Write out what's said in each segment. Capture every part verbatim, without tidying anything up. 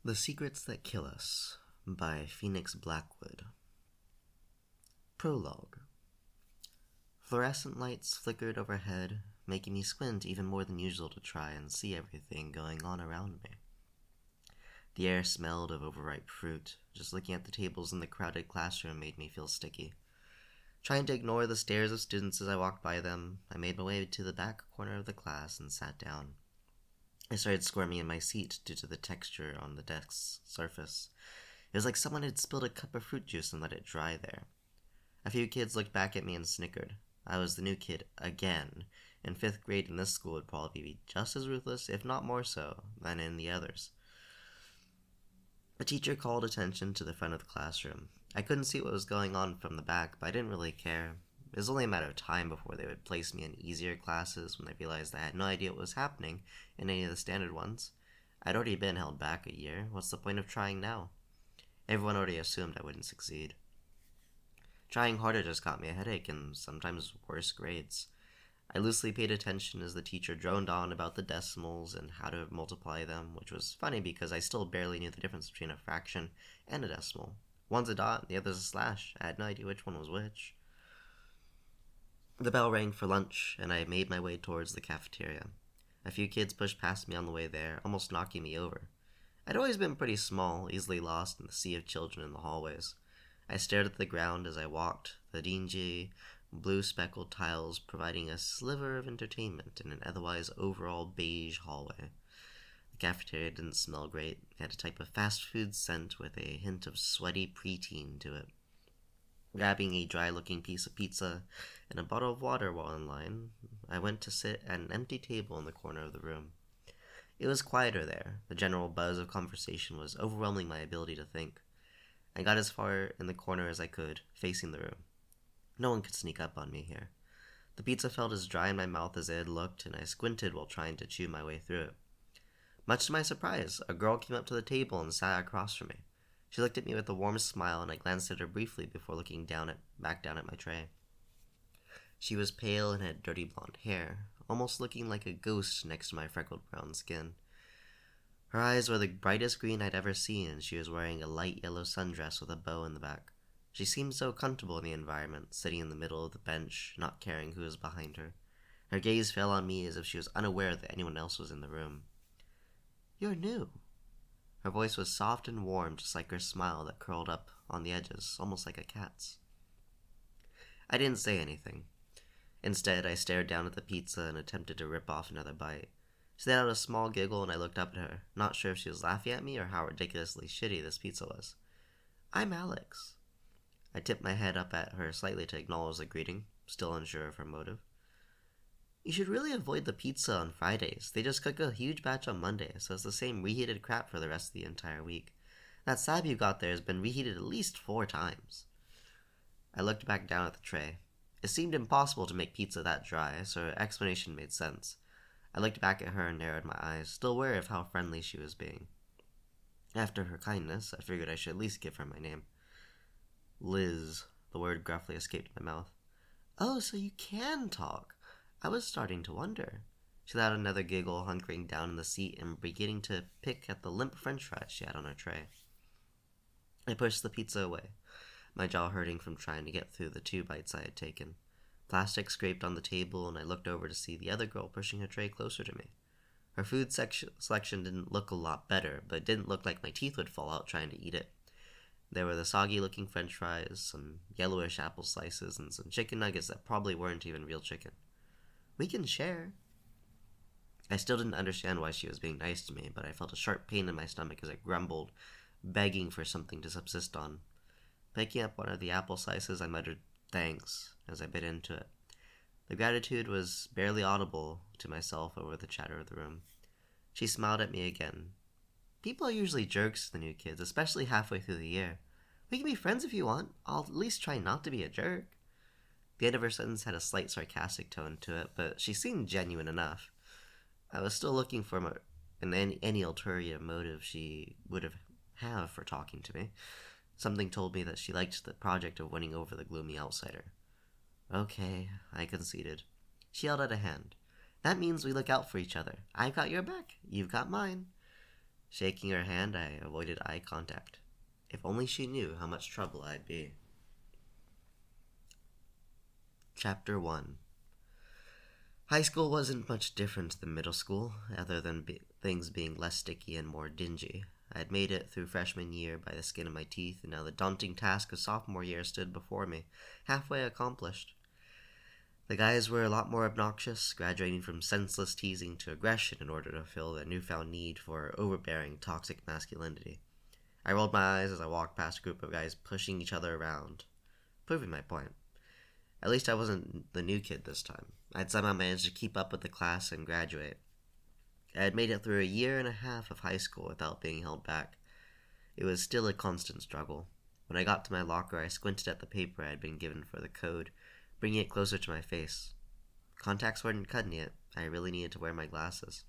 The Secrets That Kill Us by Phoenix Blackwood. Prologue. Fluorescent lights flickered overhead, making me squint even more than usual to try and see everything going on around me. The air smelled of overripe fruit. Just looking at the tables in the crowded classroom made me feel sticky. Trying to ignore the stares of students as I walked by them, I made my way to the back corner of the class and sat down. I started squirming in my seat due to the texture on the desk's surface. It was like someone had spilled a cup of fruit juice and let it dry there. A few kids looked back at me and snickered. I was the new kid again, and fifth grade in this school would probably be just as ruthless, if not more so, than in the others. A teacher called attention to the front of the classroom. I couldn't see what was going on from the back, but I didn't really care. It was only a matter of time before they would place me in easier classes when they realized I had no idea what was happening in any of the standard ones. I'd already been held back a year. What's the point of trying now? Everyone already assumed I wouldn't succeed. Trying harder just got me a headache and sometimes worse grades. I loosely paid attention as the teacher droned on about the decimals and how to multiply them, which was funny because I still barely knew the difference between a fraction and a decimal. One's a dot, the other's a slash. I had no idea which one was which. The bell rang for lunch, and I made my way towards the cafeteria. A few kids pushed past me on the way there, almost knocking me over. I'd always been pretty small, easily lost in the sea of children in the hallways. I stared at the ground as I walked, the dingy, blue-speckled tiles providing a sliver of entertainment in an otherwise overall beige hallway. The cafeteria didn't smell great. It had a type of fast food scent with a hint of sweaty preteen to it. Grabbing a dry-looking piece of pizza and a bottle of water while in line, I went to sit at an empty table in the corner of the room. It was quieter there. The general buzz of conversation was overwhelming my ability to think. I got as far in the corner as I could, facing the room. No one could sneak up on me here. The pizza felt as dry in my mouth as it had looked, and I squinted while trying to chew my way through it. Much to my surprise, a girl came up to the table and sat across from me. She looked at me with a warm smile, and I glanced at her briefly before looking down at, back down at my tray. She was pale and had dirty blonde hair, almost looking like a ghost next to my freckled brown skin. Her eyes were the brightest green I'd ever seen, and she was wearing a light yellow sundress with a bow in the back. She seemed so comfortable in the environment, sitting in the middle of the bench, not caring who was behind her. Her gaze fell on me as if she was unaware that anyone else was in the room. "You're new." Her voice was soft and warm, just like her smile that curled up on the edges, almost like a cat's. I didn't say anything. Instead, I stared down at the pizza and attempted to rip off another bite. She let out a small giggle and I looked up at her, not sure if she was laughing at me or how ridiculously shitty this pizza was. "I'm Alex." I tipped my head up at her slightly to acknowledge the greeting, still unsure of her motive. "You should really avoid the pizza on Fridays. They just cook a huge batch on Monday, so it's the same reheated crap for the rest of the entire week. That slab you got there has been reheated at least four times." I looked back down at the tray. It seemed impossible to make pizza that dry, so her explanation made sense. I looked back at her and narrowed my eyes, still wary of how friendly she was being. After her kindness, I figured I should at least give her my name. "Liz," the word gruffly escaped my mouth. "Oh, so you can talk. I was starting to wonder." She let out another giggle, hunkering down in the seat and beginning to pick at the limp french fries she had on her tray. I pushed the pizza away, my jaw hurting from trying to get through the two bites I had taken. Plastic scraped on the table, and I looked over to see the other girl pushing her tray closer to me. Her food section selection didn't look a lot better, but it didn't look like my teeth would fall out trying to eat it. There were the soggy-looking french fries, some yellowish apple slices, and some chicken nuggets that probably weren't even real chicken. "We can share." I still didn't understand why she was being nice to me, but I felt a sharp pain in my stomach as I grumbled, begging for something to subsist on. Picking up one of the apple slices, I muttered thanks as I bit into it. The gratitude was barely audible to myself over the chatter of the room. She smiled at me again. "People are usually jerks to the new kids, especially halfway through the year. We can be friends if you want. I'll at least try not to be a jerk." The end of her sentence had a slight sarcastic tone to it, but she seemed genuine enough. I was still looking for mo- an, any, any ulterior motive she would have, have for talking to me. Something told me that she liked the project of winning over the gloomy outsider. "Okay," I conceded. She held out a hand. "That means we look out for each other. I've got your back. You've got mine." Shaking her hand, I avoided eye contact. If only she knew how much trouble I'd be. Chapter one. High school wasn't much different than middle school, other than be- things being less sticky and more dingy. I had made it through freshman year by the skin of my teeth, and now the daunting task of sophomore year stood before me, halfway accomplished. The guys were a lot more obnoxious, graduating from senseless teasing to aggression in order to fill their newfound need for overbearing, toxic masculinity. I rolled my eyes as I walked past a group of guys pushing each other around, proving my point. At least I wasn't the new kid this time. I'd somehow managed to keep up with the class and graduate. I had made it through a year and a half of high school without being held back. It was still a constant struggle. When I got to my locker, I squinted at the paper I had been given for the code, bringing it closer to my face. Contacts weren't cutting it. I really needed to wear my glasses.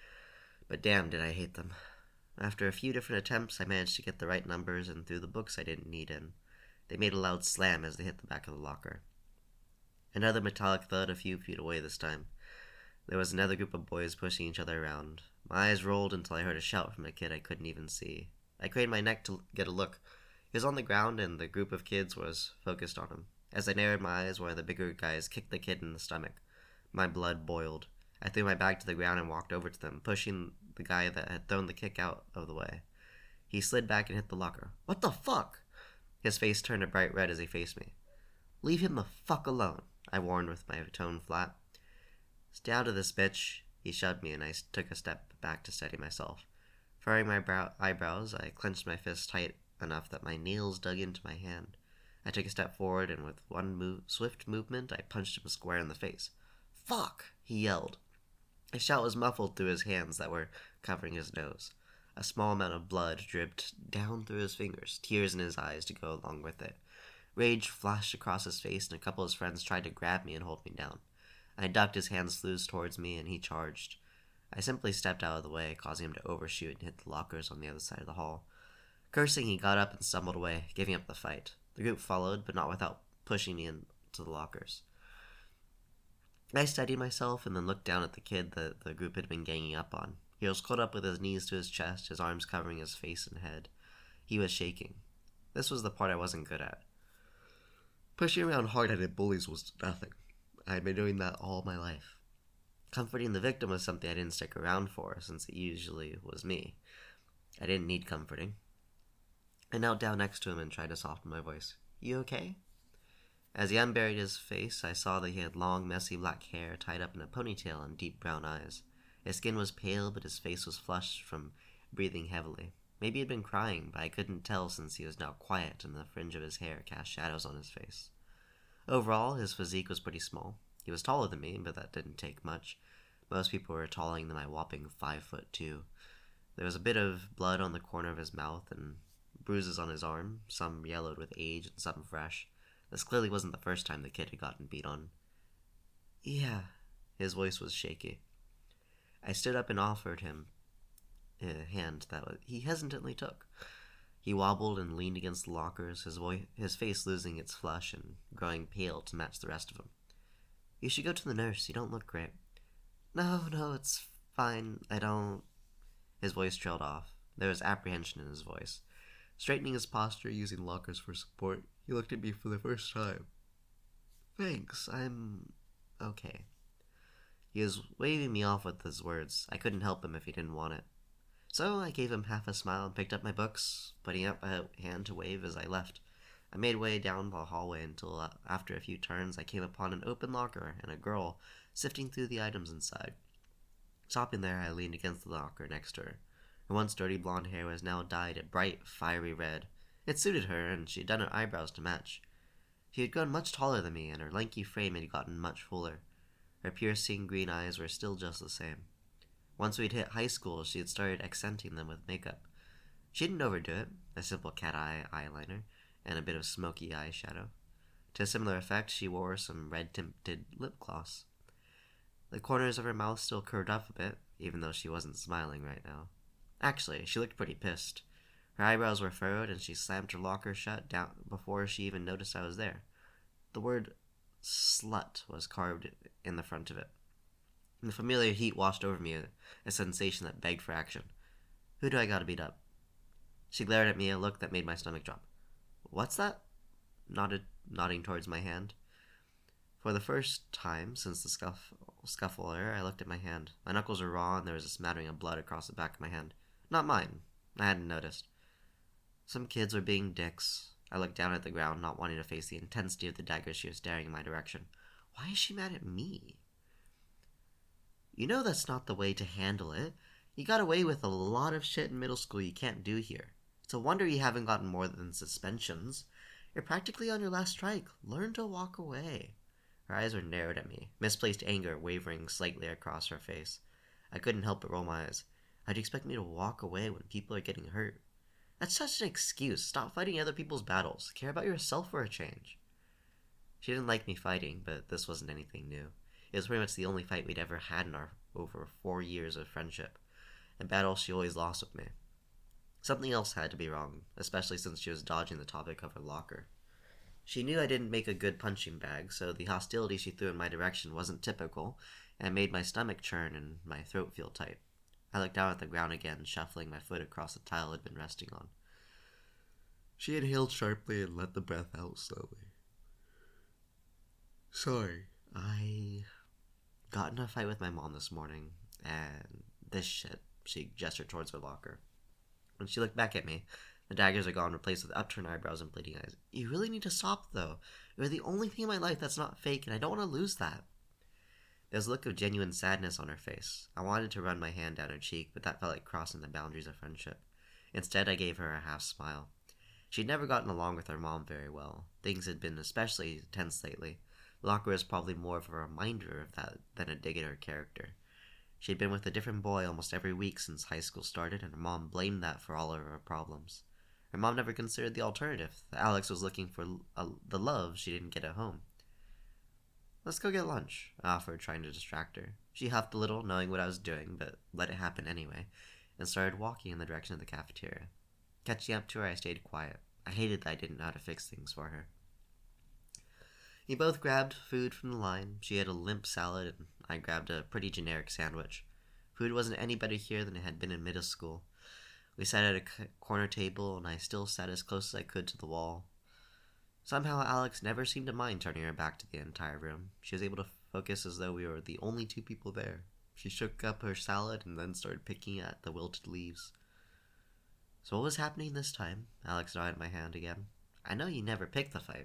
But damn, did I hate them. After a few different attempts, I managed to get the right numbers and threw the books I didn't need in. They made a loud slam as they hit the back of the locker. Another metallic thud a few feet away this time. There was another group of boys pushing each other around. My eyes rolled until I heard a shout from a kid I couldn't even see. I craned my neck to get a look. He was on the ground and the group of kids was focused on him. As I narrowed my eyes, one of the bigger guys kicked the kid in the stomach. My blood boiled. I threw my bag to the ground and walked over to them, pushing the guy that had thrown the kick out of the way. He slid back and hit the locker. "What the fuck?" His face turned a bright red as he faced me. "Leave him the fuck alone," I warned with my tone flat. "Stay out of this, bitch." He shoved me and I took a step back to steady myself. Furrowing my brow- eyebrows, I clenched my fist tight enough that my nails dug into my hand. I took a step forward and with one move- swift movement, I punched him square in the face. "Fuck!" he yelled. His shout was muffled through his hands that were covering his nose. A small amount of blood dripped down through his fingers, tears in his eyes to go along with it. Rage flashed across his face, and a couple of his friends tried to grab me and hold me down. I ducked his hands loose towards me, and he charged. I simply stepped out of the way, causing him to overshoot and hit the lockers on the other side of the hall. Cursing, he got up and stumbled away, giving up the fight. The group followed, but not without pushing me into the lockers. I steadied myself and then looked down at the kid that the group had been ganging up on. He was curled up with his knees to his chest, his arms covering his face and head. He was shaking. This was the part I wasn't good at. Pushing around hard-headed bullies was nothing. I had been doing that all my life. Comforting the victim was something I didn't stick around for, since it usually was me. I didn't need comforting. I knelt down next to him and tried to soften my voice. "You okay?" As he unburied his face, I saw that he had long, messy black hair tied up in a ponytail and deep brown eyes. His skin was pale, but his face was flushed from breathing heavily. Maybe he had been crying, but I couldn't tell since he was now quiet and the fringe of his hair cast shadows on his face. Overall, his physique was pretty small. He was taller than me, but that didn't take much. Most people were taller than my whopping five foot two. There was a bit of blood on the corner of his mouth and bruises on his arm, some yellowed with age and some fresh. This clearly wasn't the first time the kid had gotten beat on. "Yeah." His voice was shaky. I stood up and offered him a hand that he hesitantly took. He wobbled and leaned against the lockers, his voice, his face losing its flush and growing pale to match the rest of him. "You should go to the nurse. You don't look great." "No, no, it's fine. I don't..." His voice trailed off. There was apprehension in his voice. Straightening his posture, using lockers for support, he looked at me for the first time. "Thanks, I'm... okay." He was waving me off with his words. I couldn't help him if he didn't want it. So I gave him half a smile and picked up my books, putting up a hand to wave as I left. I made way down the hallway until, uh, after a few turns, I came upon an open locker and a girl sifting through the items inside. Stopping there, I leaned against the locker next to her. Her once dirty blonde hair was now dyed a bright, fiery red. It suited her, and she had done her eyebrows to match. She had grown much taller than me, and her lanky frame had gotten much fuller. Her piercing green eyes were still just the same. Once we'd hit high school, she had started accenting them with makeup. She didn't overdo it, a simple cat eye eyeliner, and a bit of smoky eyeshadow. To a similar effect, she wore some red-tinted lip gloss. The corners of her mouth still curved up a bit, even though she wasn't smiling right now. Actually, she looked pretty pissed. Her eyebrows were furrowed, and she slammed her locker shut down before she even noticed I was there. The word "slut" was carved in the front of it. The familiar heat washed over me, a, a sensation that begged for action. Who do I gotta beat up? She glared at me a look that made my stomach drop. What's that? Nodded, nodding towards my hand. For the first time since the scuff, scuffle earlier, I looked at my hand. My knuckles were raw and there was a smattering of blood across the back of my hand. Not mine. I hadn't noticed. Some kids were being dicks. I looked down at the ground, not wanting to face the intensity of the dagger she was staring in my direction. Why is she mad at me? You know that's not the way to handle it. You got away with a lot of shit in middle school you can't do here. It's a wonder you haven't gotten more than suspensions. You're practically on your last strike. Learn to walk away. Her eyes were narrowed at me, misplaced anger wavering slightly across her face. I couldn't help but roll my eyes. How'd you expect me to walk away when people are getting hurt? That's such an excuse. Stop fighting other people's battles. Care about yourself for a change. She didn't like me fighting, but this wasn't anything new. It was pretty much the only fight we'd ever had in our over four years of friendship. In battle, she always lost with me. Something else had to be wrong, especially since she was dodging the topic of her locker. She knew I didn't make a good punching bag, so the hostility she threw in my direction wasn't typical, and made my stomach churn and my throat feel tight. I looked down at the ground again, shuffling my foot across the tile I'd been resting on. She inhaled sharply and let the breath out slowly. Sorry, I got in a fight with my mom this morning, and this shit. She gestured towards her locker. When she looked back at me, the daggers are gone, replaced with upturned eyebrows and bleeding eyes. You really need to stop, though. You're the only thing in my life that's not fake, and I don't want to lose that. There was a look of genuine sadness on her face. I wanted to run my hand down her cheek, but that felt like crossing the boundaries of friendship. Instead, I gave her a half smile. She'd never gotten along with her mom very well. Things had been especially tense lately. The locker was probably more of a reminder of that than a dig at her character. She'd been with a different boy almost every week since high school started, and her mom blamed that for all of her problems. Her mom never considered the alternative. That Alex was looking for uh, the love she didn't get at home. Let's go get lunch, I offered, trying to distract her. She huffed a little, knowing what I was doing, but let it happen anyway, and started walking in the direction of the cafeteria. Catching up to her, I stayed quiet. I hated that I didn't know how to fix things for her. We both grabbed food from the line. She had a limp salad, and I grabbed a pretty generic sandwich. Food wasn't any better here than it had been in middle school. We sat at a corner table, and I still sat as close as I could to the wall. Somehow Alex never seemed to mind turning her back to the entire room. She was able to focus as though we were the only two people there. She shook up her salad and then started picking at the wilted leaves. So what was happening this time? Alex nodded my hand again. I know you never picked the fight.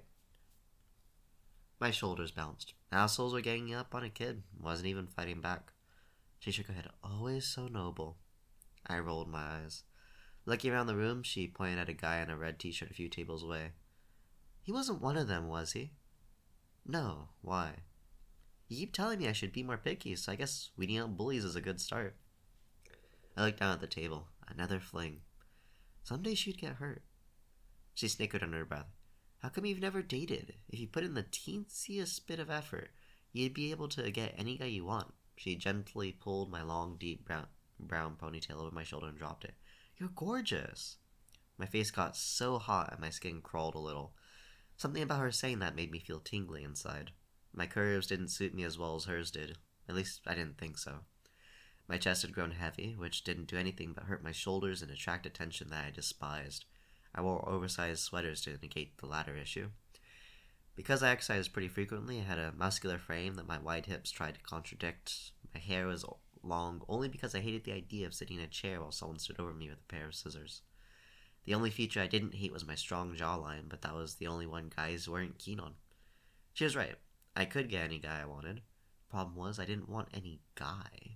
My shoulders bounced. Assholes were ganging up on a kid. Wasn't even fighting back. She shook her head. Always so noble. I rolled my eyes. Looking around the room, she pointed at a guy in a red t-shirt a few tables away. He wasn't one of them, was he? No. Why? You keep telling me I should be more picky, so I guess weeding out bullies is a good start. I looked down at the table. Another fling. Someday she'd get hurt. She snickered under her breath. How come you've never dated? If you put in the teensiest bit of effort, you'd be able to get any guy you want. She gently pulled my long, deep brown, brown ponytail over my shoulder and dropped it. You're gorgeous. My face got so hot and my skin crawled a little. Something about her saying that made me feel tingly inside. My curves didn't suit me as well as hers did. At least, I didn't think so. My chest had grown heavy, which didn't do anything but hurt my shoulders and attract attention that I despised. I wore oversized sweaters to negate the latter issue. Because I exercised pretty frequently, I had a muscular frame that my wide hips tried to contradict. My hair was long only because I hated the idea of sitting in a chair while someone stood over me with a pair of scissors. The only feature I didn't hate was my strong jawline, but that was the only one guys weren't keen on. She was right. I could get any guy I wanted. Problem was, I didn't want any guy.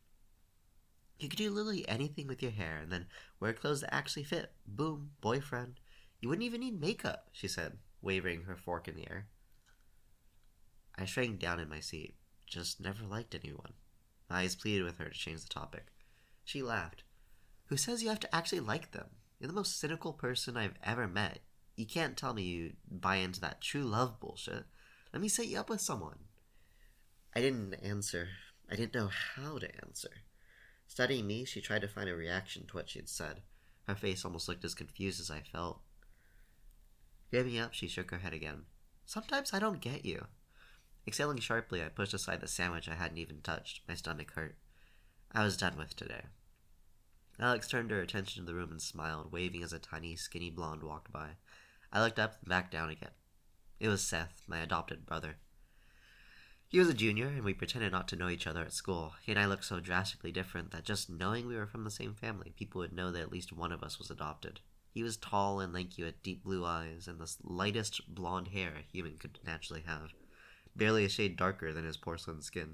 You could do literally anything with your hair and then wear clothes that actually fit. Boom, boyfriend. You wouldn't even need makeup, she said, waving her fork in the air. I shrank down in my seat. Just never liked anyone. My eyes pleaded with her to change the topic. She laughed. Who says you have to actually like them? You're the most cynical person I've ever met. You can't tell me you buy into that true love bullshit. Let me set you up with someone. I didn't answer. I didn't know how to answer. Studying me, she tried to find a reaction to what she had said. Her face almost looked as confused as I felt. Giving up, she shook her head again. Sometimes I don't get you. Exhaling sharply, I pushed aside the sandwich I hadn't even touched. My stomach hurt. I was done with today. Alex turned her attention to the room and smiled, waving as a tiny, skinny blonde walked by. I looked up and back down again. It was Seth, my adopted brother. He was a junior, and we pretended not to know each other at school. He and I looked so drastically different that just knowing we were from the same family, people would know that at least one of us was adopted. He was tall and lanky with deep blue eyes and the lightest blonde hair a human could naturally have, barely a shade darker than his porcelain skin.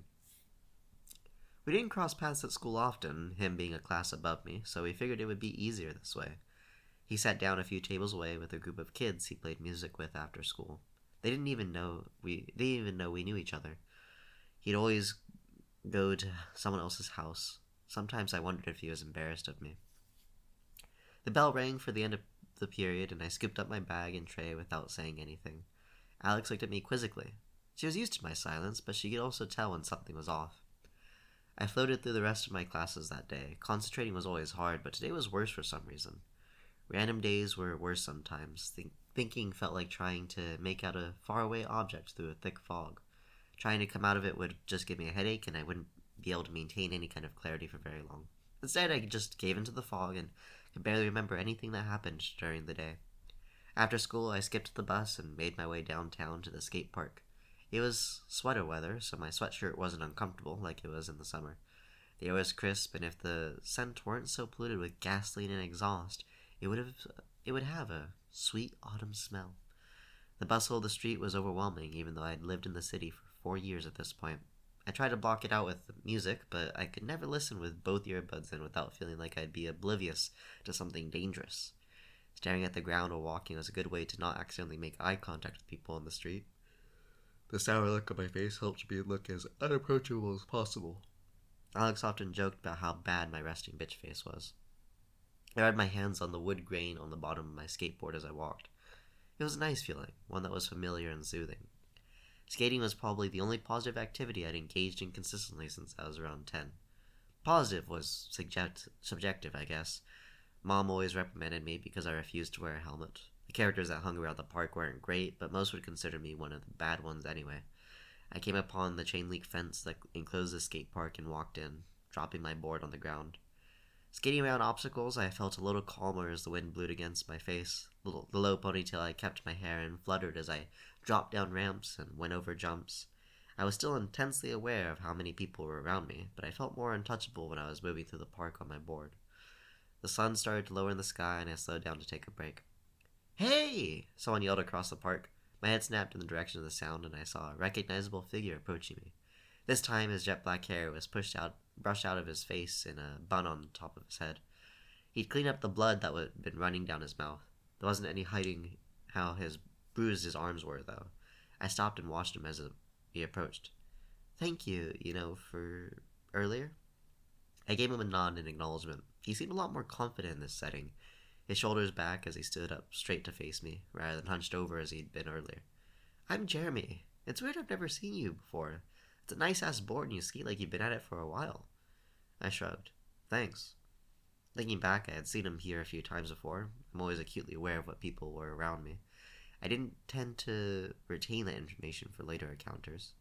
We didn't cross paths at school often, him being a class above me, so we figured it would be easier this way. He sat down a few tables away with a group of kids he played music with after school. They didn't even know we they didn't even know we knew each other. He'd always go to someone else's house. Sometimes I wondered if he was embarrassed of me. The bell rang for the end of the period, and I scooped up my bag and tray without saying anything. Alex looked at me quizzically. She was used to my silence, but she could also tell when something was off. I floated through the rest of my classes that day. Concentrating was always hard, but today was worse for some reason. Random days were worse sometimes. Think- thinking felt like trying to make out a faraway object through a thick fog. Trying to come out of it would just give me a headache, and I wouldn't be able to maintain any kind of clarity for very long. Instead, I just gave into the fog and could barely remember anything that happened during the day. After school, I skipped the bus and made my way downtown to the skate park. It was sweater weather, so my sweatshirt wasn't uncomfortable like it was in the summer. The air was crisp, and if the scent weren't so polluted with gasoline and exhaust, it would have it would have a sweet autumn smell. The bustle of the street was overwhelming, even though I had lived in the city for four years at this point. I tried to block it out with music, but I could never listen with both earbuds in without feeling like I'd be oblivious to something dangerous. Staring at the ground while walking was a good way to not accidentally make eye contact with people on the street. The sour look on my face helped me look as unapproachable as possible. Alex often joked about how bad my resting bitch face was. I had my hands on the wood grain on the bottom of my skateboard as I walked. It was a nice feeling, one that was familiar and soothing. Skating was probably the only positive activity I'd engaged in consistently since I was around ten. Positive was subject- subjective, I guess. Mom always reprimanded me because I refused to wear a helmet. The characters that hung around the park weren't great, but most would consider me one of the bad ones anyway. I came upon the chain link fence that enclosed the skate park and walked in, dropping my board on the ground. Skating around obstacles, I felt a little calmer as the wind blew against my face. The low ponytail I kept my hair in fluttered as I dropped down ramps and went over jumps. I was still intensely aware of how many people were around me, but I felt more untouchable when I was moving through the park on my board. The sun started to lower in the sky, and I slowed down to take a break. "Hey!" someone yelled across the park. My head snapped in the direction of the sound, and I saw a recognizable figure approaching me. This time, his jet black hair was pushed out, brushed out of his face in a bun on the top of his head. He'd cleaned up the blood that had been running down his mouth. There wasn't any hiding how his bruised his arms were, though. I stopped and watched him as he approached. "Thank you, you know, for earlier." I gave him a nod in acknowledgement. He seemed a lot more confident in this setting, his shoulders back as he stood up straight to face me, rather than hunched over as he'd been earlier. "I'm Jeremy. It's weird I've never seen you before. It's a nice-ass board and you skate like you've been at it for a while." I shrugged. "Thanks." Thinking back, I had seen him here a few times before. I'm always acutely aware of what people were around me. I didn't tend to retain that information for later encounters.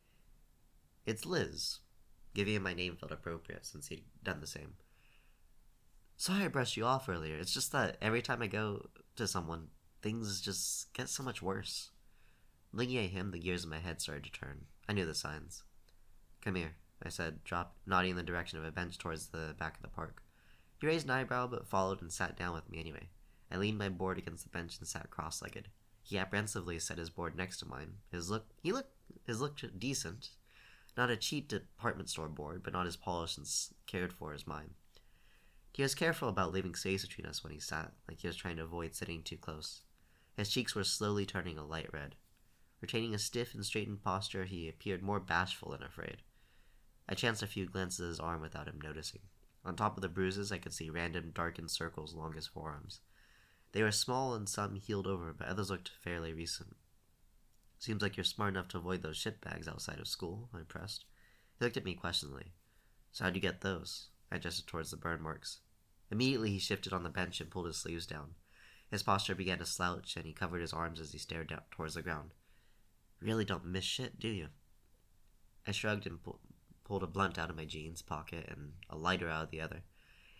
"It's Liz." Giving him my name felt appropriate since he'd done the same. "Sorry I brushed you off earlier. It's just that every time I go to someone, things just get so much worse." Looking at him, the gears in my head started to turn. I knew the signs. "Come here," I said, drop, nodding in the direction of a bench towards the back of the park. He raised an eyebrow, but followed and sat down with me anyway. I leaned my board against the bench and sat cross-legged. He apprehensively set his board next to mine. His look, he looked, his looked decent. Not a cheap department store board, but not as polished and cared for as mine. He was careful about leaving space between us when he sat, like he was trying to avoid sitting too close. His cheeks were slowly turning a light red. Retaining a stiff and straightened posture, he appeared more bashful than afraid. I chanced a few glances at his arm without him noticing. On top of the bruises, I could see random darkened circles along his forearms. They were small and some healed over, but others looked fairly recent. "Seems like you're smart enough to avoid those shit bags outside of school," I pressed. He looked at me questioningly. "So how'd you get those?" I gestured towards the burn marks. Immediately he shifted on the bench and pulled his sleeves down. His posture began to slouch, and he covered his arms as he stared down towards the ground. "Really don't miss shit, do you?" I shrugged and pu- pulled a blunt out of my jeans pocket and a lighter out of the other.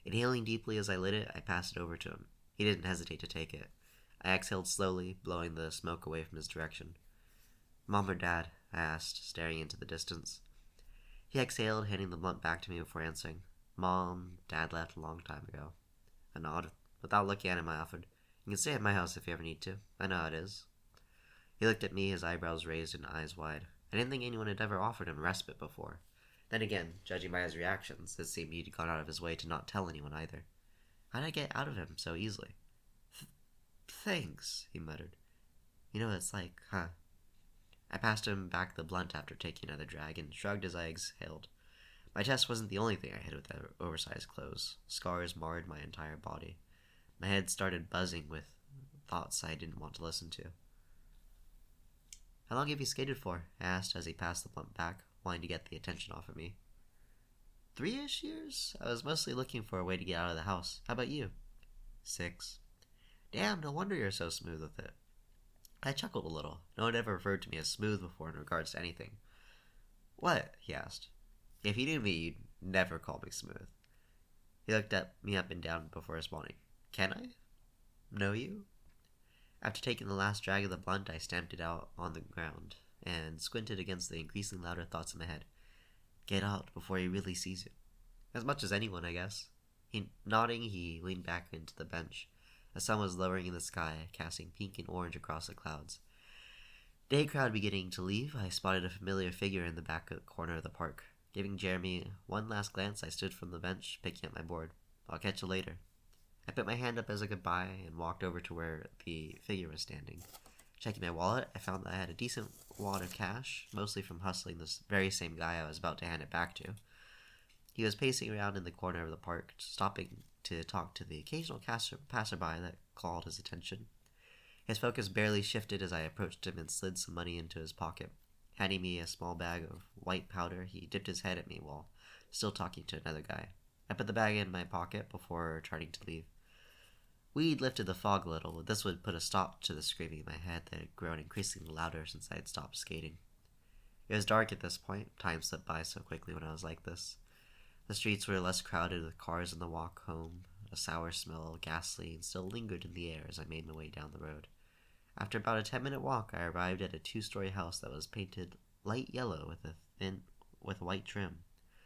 Inhaling deeply as I lit it, I passed it over to him. He didn't hesitate to take it. I exhaled slowly, blowing the smoke away from his direction. Mom or Dad? I asked, staring into the distance. He exhaled, handing the blunt back to me before answering. Mom, Dad left a long time ago. I nodded. Without looking at him, I offered, You can stay at my house if you ever need to. I know how it is. He looked at me, his eyebrows raised and eyes wide. I didn't think anyone had ever offered him respite before. Then again, judging by his reactions, it seemed he'd gone out of his way to not tell anyone either. How did I get out of him so easily? Th- thanks, he muttered. You know what it's like, huh? I passed him back the blunt after taking another drag and shrugged as I exhaled. My chest wasn't the only thing I hid with the oversized clothes. Scars marred my entire body. My head started buzzing with thoughts I didn't want to listen to. How long have you skated for? I asked as he passed the blunt back, wanting to get the attention off of me. Three-ish years? I was mostly looking for a way to get out of the house. How about you? Six. Damn, no wonder you're so smooth with it. I chuckled a little. No one had ever referred to me as smooth before in regards to anything. What? He asked. If you knew me, you'd never call me smooth. He looked at me up and down before responding. Can I? Know you? After taking the last drag of the blunt, I stamped it out on the ground and squinted against the increasingly louder thoughts in my head. Get out before he really sees you. As much as anyone, I guess. He, nodding, he leaned back into the bench. The sun was lowering in the sky, casting pink and orange across the clouds. Day crowd beginning to leave, I spotted a familiar figure in the back corner of the park. Giving Jeremy one last glance, I stood from the bench, picking up my board. I'll catch you later. I put my hand up as a goodbye and walked over to where the figure was standing. Checking my wallet, I found that I had a decent wad of cash, mostly from hustling this very same guy I was about to hand it back to. He was pacing around in the corner of the park, stopping to talk to the occasional passerby that called his attention. His focus barely shifted as I approached him and slid some money into his pocket. Handing me a small bag of white powder, he dipped his head at me while still talking to another guy. I put the bag in my pocket before turning to leave. Weed lifted the fog a little, but this would put a stop to the screaming in my head that had grown increasingly louder since I had stopped skating. It was dark at this point. Time slipped by so quickly when I was like this. The streets were less crowded with cars on the walk home. A sour smell of gasoline still lingered in the air as I made my way down the road. After about a ten-minute walk, I arrived at a two-story house that was painted light yellow with a thin, with white trim.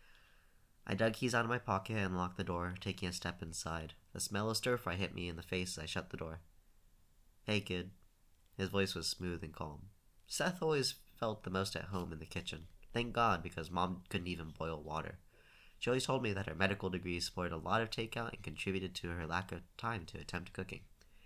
I dug keys out of my pocket and locked the door, taking a step inside. The smell of stir-fry hit me in the face as I shut the door. Hey, kid. His voice was smooth and calm. Seth always felt the most at home in the kitchen. Thank God, because Mom couldn't even boil water. She always told me that her medical degree supported a lot of takeout and contributed to her lack of time to attempt cooking.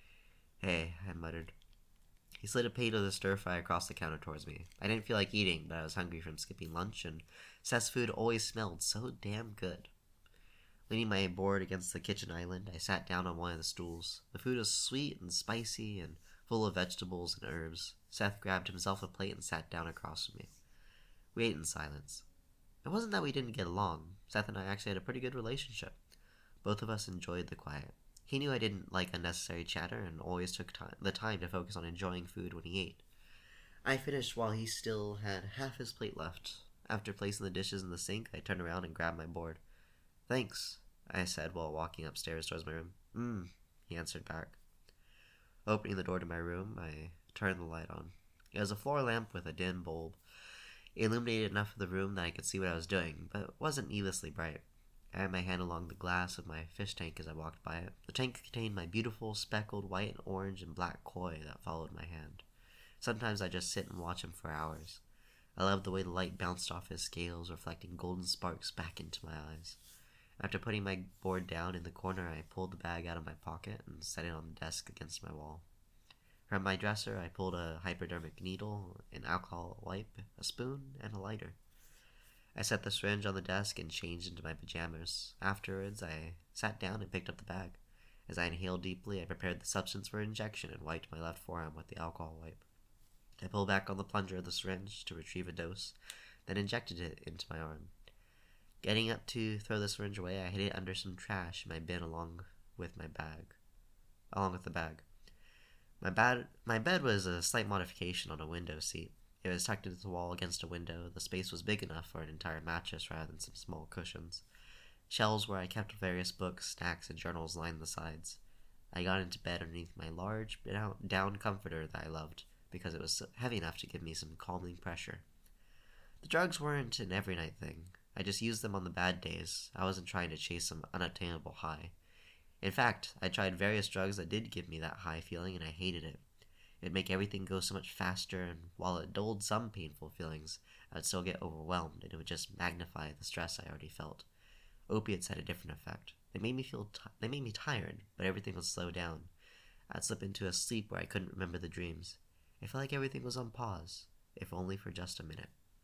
Hey, I muttered. He slid a plate of the stir-fry across the counter towards me. I didn't feel like eating, but I was hungry from skipping lunch, and Seth's food always smelled so damn good. Leaning my board against the kitchen island, I sat down on one of the stools. The food was sweet and spicy and full of vegetables and herbs. Seth grabbed himself a plate and sat down across from me. We ate in silence. It wasn't that we didn't get along. Seth and I actually had a pretty good relationship. Both of us enjoyed the quiet. He knew I didn't like unnecessary chatter and always took time, the time to focus on enjoying food when he ate. I finished while he still had half his plate left. After placing the dishes in the sink, I turned around and grabbed my board. Thanks, I said while walking upstairs towards my room. Mmm, he answered back. Opening the door to my room, I turned the light on. It was a floor lamp with a dim bulb. It illuminated enough of the room that I could see what I was doing, but it wasn't needlessly bright. I had my hand along the glass of my fish tank as I walked by it. The tank contained my beautiful, speckled white and orange and black koi that followed my hand. Sometimes I just sit and watch him for hours. I loved the way the light bounced off his scales, reflecting golden sparks back into my eyes. After putting my board down in the corner, I pulled the bag out of my pocket and set it on the desk against my wall. From my dresser, I pulled a hypodermic needle, an alcohol wipe, a spoon, and a lighter. I set the syringe on the desk and changed into my pajamas. Afterwards, I sat down and picked up the bag. As I inhaled deeply, I prepared the substance for injection and wiped my left forearm with the alcohol wipe. I pulled back on the plunger of the syringe to retrieve a dose, then injected it into my arm. Getting up to throw the syringe away, I hid it under some trash in my bin along with my bag. Along with the bag. My, bad, my bed was a slight modification on a window seat. It was tucked into the wall against a window. The space was big enough for an entire mattress rather than some small cushions. Shelves where I kept various books, snacks, and journals lined the sides. I got into bed underneath my large, down comforter that I loved, because it was heavy enough to give me some calming pressure. The drugs weren't an every night thing. I just used them on the bad days. I wasn't trying to chase some unattainable high. In fact, I tried various drugs that did give me that high feeling, and I hated it. It'd make everything go so much faster, and while it dulled some painful feelings, I would still get overwhelmed, and it would just magnify the stress I already felt. Opiates had a different effect. They made me feel t- they made me tired, but everything would slow down. I'd slip into a sleep where I couldn't remember the dreams. I felt like everything was on pause, if only for just a minute.